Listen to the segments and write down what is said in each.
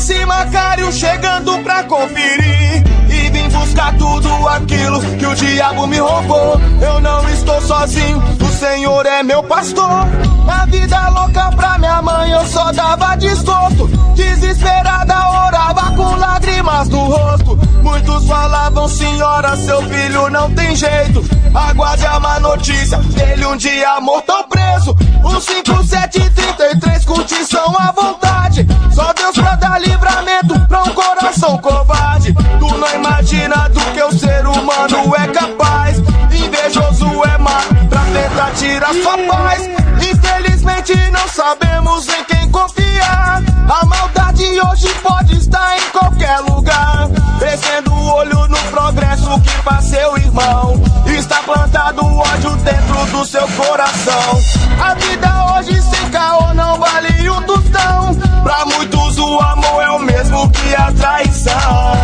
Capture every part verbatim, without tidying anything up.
esse Macário chegando pra conferir e vim buscar tudo aquilo que o diabo me roubou. Eu não estou sozinho, o Senhor é meu pastor. Na vida louca pra minha mãe eu só dava desgosto. Desesperada orava com lágrimas no rosto. Muitos falavam, senhora, seu filho não tem jeito. Aguarde a má notícia, ele um dia morto ou preso. Um cinco sete trinta e três, curtição à vontade. Só Deus pra dar livramento pra um coração covarde. Tu não imagina do que o ser humano é capaz. Invejoso é má pra tentar tirar sua paz. Infelizmente não sabemos em quem confiar. A maldade hoje pode estar em qualquer lugar. Crescendo o olho no progresso que faz seu irmão. Está plantado o ódio dentro do seu coração. A vida hoje sem caô não vale um tostão. Pra muitos o amor é o mesmo que a traição.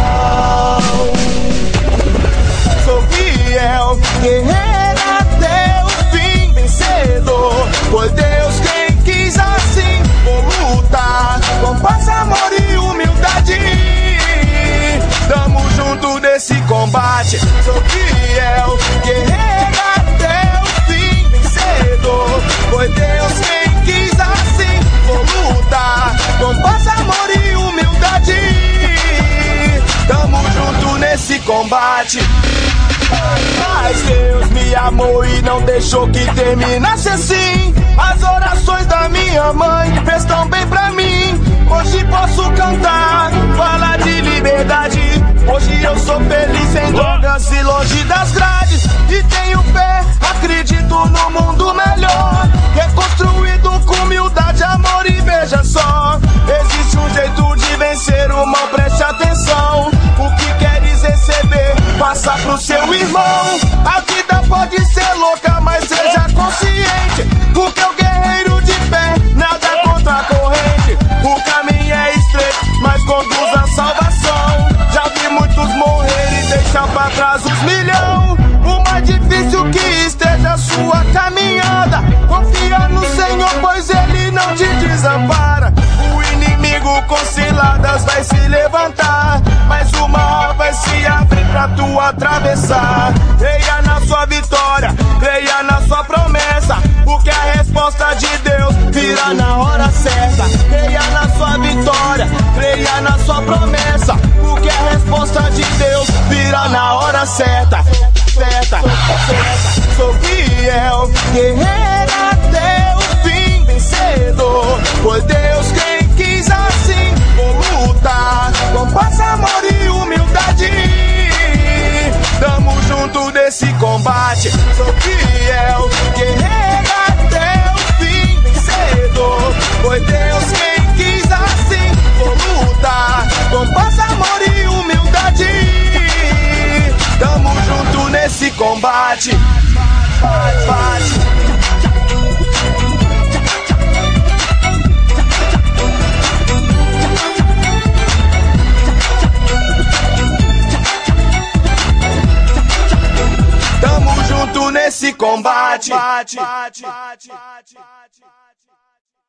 Sou fiel, guerreiro até o fim, vencedor. Foi Deus quem quis assim. Vou lutar com paz, amor e humildade. Tamo junto nesse combate. Sou fiel, guerreiro até o fim, vencedor. Foi Deus quem quis assim. Vou lutar com paz, amor e humildade. Tamo junto nesse combate. Mas Deus me amou e não deixou que terminasse assim. As orações da minha mãe fez tão bem pra mim. Hoje posso cantar, falar de liberdade. Hoje eu sou feliz sem drogas e longe das grades. E tenho fé, acredito no mundo melhor, reconstruído com humildade, amor e veja só. Existe um jeito de vencer o mal, preste atenção. O que queres receber, passa pro seu irmão. A vida pode ser louca, mas seja consciente. Porque o guerreiro de pé, nada contra a corrente. O caminho é estreito, mas conduz à salvação. Já vi muitos morrer e deixar pra trás os milhão. O mais difícil que esteja a sua caminhada, confia no Senhor, pois Ele não te desampara. O inimigo com ciladas vai se levantar, mas o mar vai se abrir pra tu atravessar. Creia na sua vitória, creia na sua promessa, porque a resposta de Deus virá na hora certa. Creia na sua vitória, creia na sua promessa, porque a resposta de Deus virá na hora certa. Certa, certa. Sou fiel, guerreiro até o fim, vencedor. Foi Deus quem quis assim. Vou lutar com paz, amor e humildade. Tamo junto nesse combate. Sou fiel, guerreiro até o fim, vencedor. Foi Deus quem quis assim. Vou lutar com paz, amor e humildade. Tamo junto nesse combate. Bate, bate. Tamo junto nesse combate. Bate, bate, bate, bate, bate.